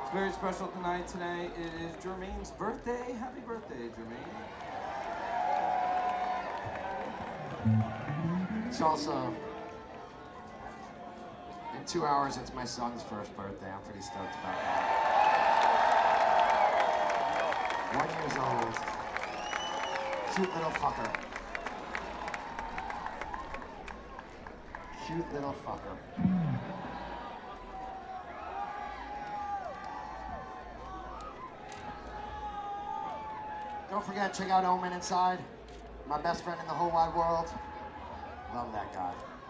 It's very special tonight. Today it is Jermaine's birthday. Happy birthday, Jermaine. It's also, in 2 hours, it's my son's first birthday. I'm pretty stoked about that. 1 year old. Cute little fucker. Cute little fucker. Don't forget, check out Omen Inside. My best friend in the whole wide world. Love that guy.